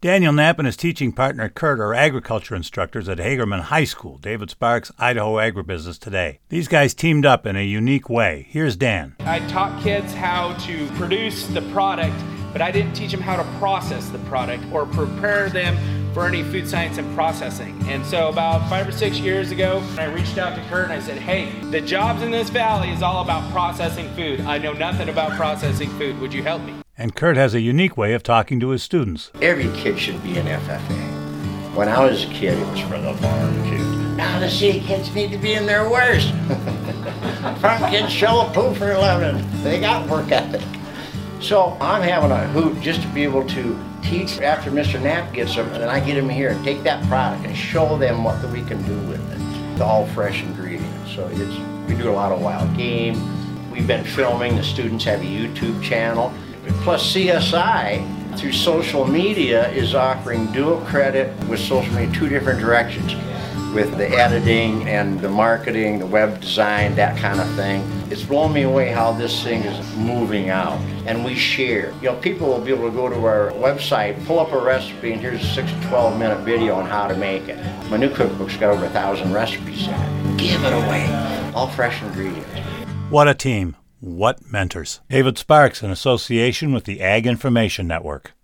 Daniel Knapp and his teaching partner Kurt are agriculture instructors at Hagerman High School, David Sparks' Idaho Agribusiness Today. These guys teamed up in a unique way. Here's Dan. I taught kids how to produce the product, but I didn't teach them how to process the product or prepare them for any food science and processing. And so about 5 or 6 years ago, I reached out to Kurt and I said, hey, the jobs in this valley is all about processing food. I know nothing about processing food. Would you help me? And Kurt has a unique way of talking to his students. Every kid should be an FFA. When I was a kid, it was for the barbecue. Now the city kids need to be in their worst. Farm kids shell a poo for a living. They got work ethic. So I'm having a hoot just to be able to teach after Mr. Knapp gets them, and I get him here and take that product and show them what we can do with it. It's all fresh ingredients. So we do a lot of wild game. We've been filming. The students have a YouTube channel. Plus CSI, through social media, is offering dual credit with social media, 2 different directions, with the editing and the marketing, the web design, that kind of thing. It's blown me away how this thing is moving out. And we share. People will be able to go to our website, pull up a recipe, and here's a 6 to 12 minute video on how to make it. My new cookbook's got over 1,000 recipes in it. Give it away. All fresh ingredients. What a team. What mentors. David Sparks in association with the Ag Information Network.